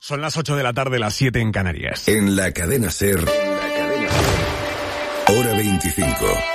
Son las 8 de la tarde, las 7 en Canarias. En la cadena SER, hora 25.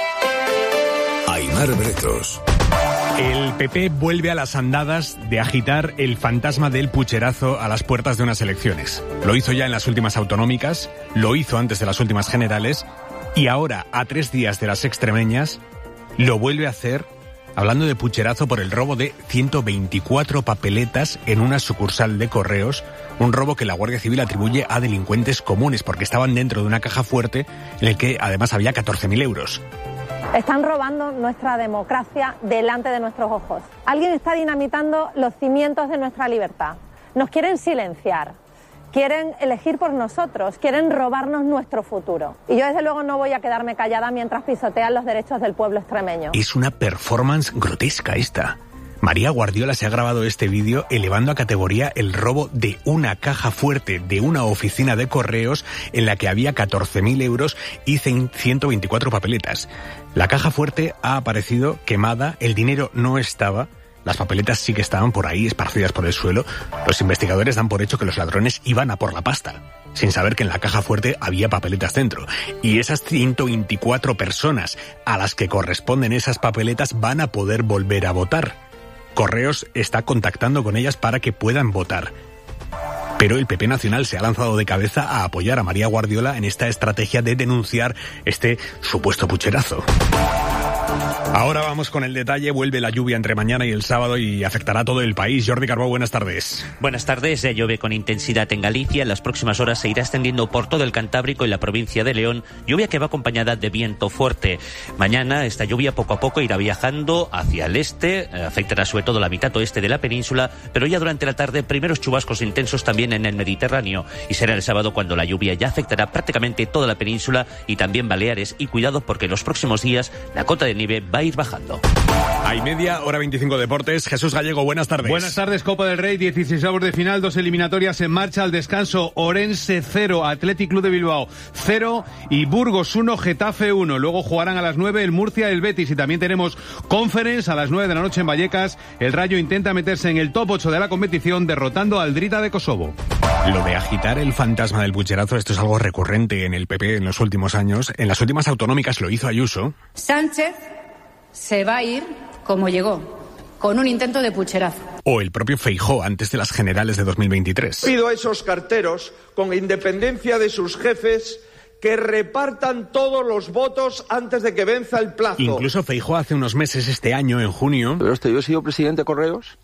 Aimar Bretos. El PP vuelve a las andadas de agitar el fantasma del pucherazo a las puertas de unas elecciones. Lo hizo ya en las últimas autonómicas, lo hizo antes de las últimas generales y ahora, a 3 días de las extremeñas, lo vuelve a hacer hablando de pucherazo por el robo de 124 papeletas en una sucursal de Correos, un robo que la Guardia Civil atribuye a delincuentes comunes porque estaban dentro de una caja fuerte en el que además había 14.000 euros. Están robando nuestra democracia delante de nuestros ojos. Alguien está dinamitando los cimientos de nuestra libertad. Nos quieren silenciar, quieren elegir por nosotros, quieren robarnos nuestro futuro. Y yo desde luego no voy a quedarme callada mientras pisotean los derechos del pueblo extremeño. Es una performance grotesca esta. María Guardiola se ha grabado este vídeo elevando a categoría el robo de una caja fuerte de una oficina de Correos en la que había 14.000 euros y 124 papeletas. La caja fuerte ha aparecido quemada, el dinero no estaba, las papeletas sí que estaban por ahí esparcidas por el suelo. Los investigadores dan por hecho que los ladrones iban a por la pasta, sin saber que en la caja fuerte había papeletas dentro. Y esas 124 personas a las que corresponden esas papeletas van a poder volver a votar. Correos está contactando con ellas para que puedan votar. Pero el PP Nacional se ha lanzado de cabeza a apoyar a María Guardiola en esta estrategia de denunciar este supuesto pucherazo. Ahora vamos con el detalle. Vuelve la lluvia entre mañana y el sábado y afectará a todo el país. Jordi Carbó, buenas tardes. Buenas tardes. Ya llueve con intensidad en Galicia. En las próximas horas se irá extendiendo por todo el Cantábrico y la provincia de León. Lluvia que va acompañada de viento fuerte. Mañana esta lluvia poco a poco irá viajando hacia el este. Afectará sobre todo la mitad oeste de la península. Pero ya durante la tarde, primeros chubascos intensos también en el Mediterráneo. Y será el sábado cuando la lluvia ya afectará prácticamente toda la península y también Baleares. Y cuidado porque en los próximos días la cota de nieve va a ir bajando. Hay media, hora 25 deportes. Jesús Gallego, buenas tardes. Buenas tardes, Copa del Rey, 16avos de final, 2 eliminatorias en marcha al descanso. Orense 0, Athletic Club de Bilbao 0 y Burgos 1, Getafe 1. Luego jugarán a las 9 el Murcia y el Betis y también tenemos Conference a las 9 de la noche en Vallecas. El Rayo intenta meterse en el top 8 de la competición derrotando al Drita de Kosovo. Lo de agitar el fantasma del pucherazo, esto es algo recurrente en el PP en los últimos años. En las últimas autonómicas lo hizo Ayuso. Sánchez se va a ir como llegó, con un intento de pucherazo. O el propio Feijóo antes de las generales de 2023. Pido a esos carteros, con independencia de sus jefes, que repartan todos los votos antes de que venza el plazo. Incluso Feijóo hace unos meses, este año, en junio... Pero yo he sido presidente de Correos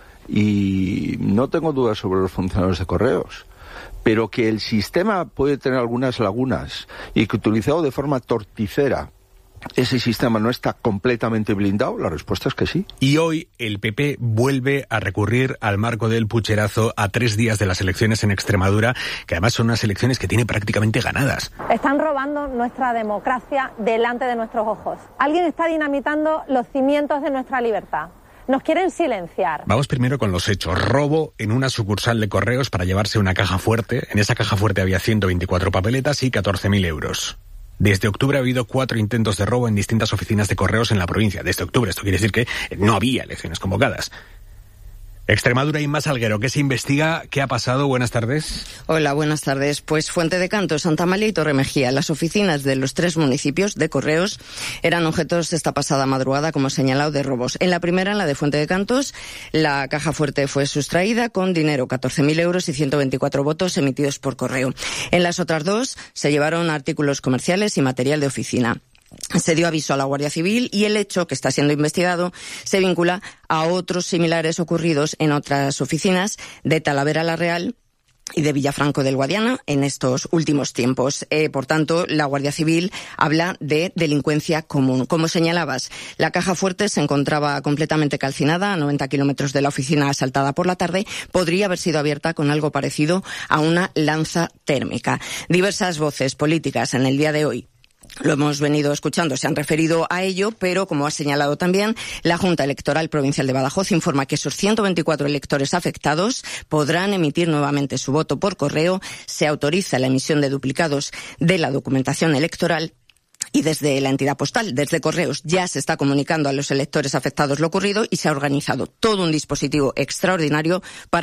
y no tengo dudas sobre los funcionarios de Correos. Pero que el sistema puede tener algunas lagunas y que utilizado de forma torticera ¿ese sistema no está completamente blindado? La respuesta es que sí. Y hoy el PP vuelve a recurrir al marco del pucherazo a 3 días de las elecciones en Extremadura, que además son unas elecciones que tiene prácticamente ganadas. Están robando nuestra democracia delante de nuestros ojos. Alguien está dinamitando los cimientos de nuestra libertad. Nos quieren silenciar. Vamos primero con los hechos. Robo en una sucursal de Correos para llevarse una caja fuerte. En esa caja fuerte había 124 papeletas y 14.000 euros. Desde octubre ha habido 4 intentos de robo en distintas oficinas de Correos en la provincia. Desde octubre, esto quiere decir que no había elecciones convocadas. Extremadura y más Salguero, ¿qué se investiga? ¿Qué ha pasado? Buenas tardes. Hola, buenas tardes. Pues Fuente de Canto, Santa Amalia y Torremejía. Las oficinas de los 3 municipios de Correos eran objetos esta pasada madrugada, como señalado, de robos. En la primera, en la de Fuente de Cantos, la caja fuerte fue sustraída con dinero, 14.000 euros y 124 votos emitidos por correo. En las otras 2 se llevaron artículos comerciales y material de oficina. Se dio aviso a la Guardia Civil y el hecho, que está siendo investigado, se vincula a otros similares ocurridos en otras oficinas de Talavera la Real y de Villafranco del Guadiana en estos últimos tiempos. Por tanto, la Guardia Civil habla de delincuencia común. Como señalabas, la caja fuerte se encontraba completamente calcinada a 90 kilómetros de la oficina asaltada por la tarde. Podría haber sido abierta con algo parecido a una lanza térmica. Diversas voces políticas en el día de hoy, lo hemos venido escuchando, se han referido a ello, pero como ha señalado también, la Junta Electoral Provincial de Badajoz informa que esos 124 electores afectados podrán emitir nuevamente su voto por correo. Se autoriza la emisión de duplicados de la documentación electoral. Y desde la entidad postal, desde Correos, ya se está comunicando a los electores afectados lo ocurrido y se ha organizado todo un dispositivo extraordinario para